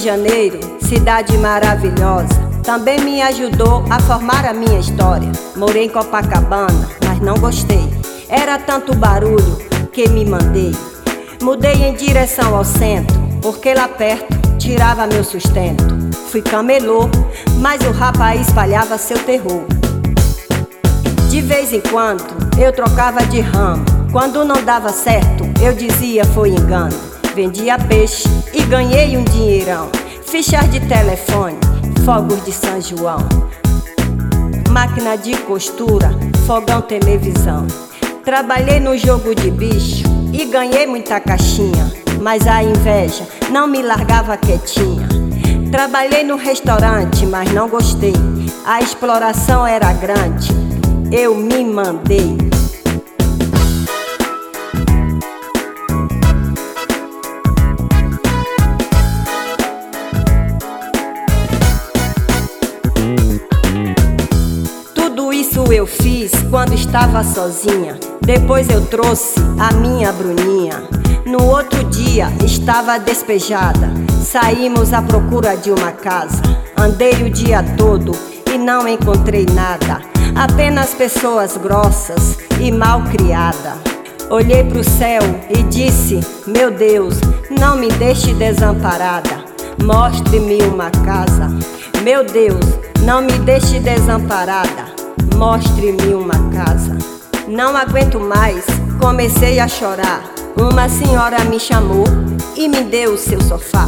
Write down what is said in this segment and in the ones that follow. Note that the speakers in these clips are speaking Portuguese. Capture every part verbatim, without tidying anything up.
Janeiro, cidade maravilhosa, também me ajudou a formar a minha história. Morei em Copacabana, mas não gostei. Era tanto barulho que me mandei. Mudei em direção ao centro, porque lá perto tirava meu sustento. Fui camelô, mas o rapaz espalhava seu terror. De vez em quando eu trocava de ramo. Quando não dava certo, eu dizia foi engano. Vendia peixe e ganhei um dinheirão. Fichas de telefone, fogos de São João, máquina de costura, fogão, televisão. Trabalhei no jogo de bicho e ganhei muita caixinha, mas a inveja não me largava quietinha. Trabalhei no restaurante, mas não gostei. A exploração era grande, eu me mandei. Tudo isso eu fiz quando estava sozinha. Depois eu trouxe a minha Bruninha. No outro dia estava despejada. Saímos à procura de uma casa. Andei o dia todo e não encontrei nada. Apenas pessoas grossas e mal criadas. Olhei pro céu e disse: meu Deus, não me deixe desamparada. Mostre-me uma casa. Meu Deus, não me deixe desamparada. Mostre-me uma casa. Não aguento mais, comecei a chorar. Uma senhora me chamou e me deu o seu sofá.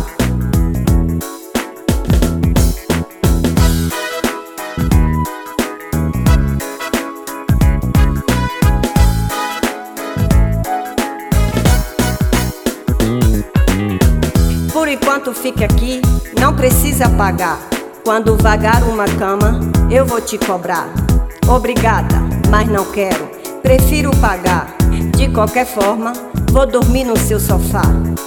Por enquanto fique aqui, não precisa pagar. Quando vagar uma cama, eu vou te cobrar. Obrigada, mas não quero, prefiro pagar. De qualquer forma, vou dormir no seu sofá.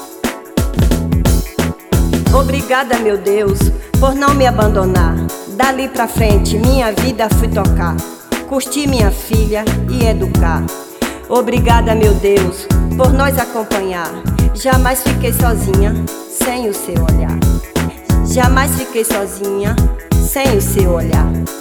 Obrigada, meu Deus, por não me abandonar. Dali pra frente, minha vida fui tocar. Curti minha filha e educar. Obrigada, meu Deus, por nós acompanhar. Jamais fiquei sozinha, sem o seu olhar. Jamais fiquei sozinha, sem o seu olhar.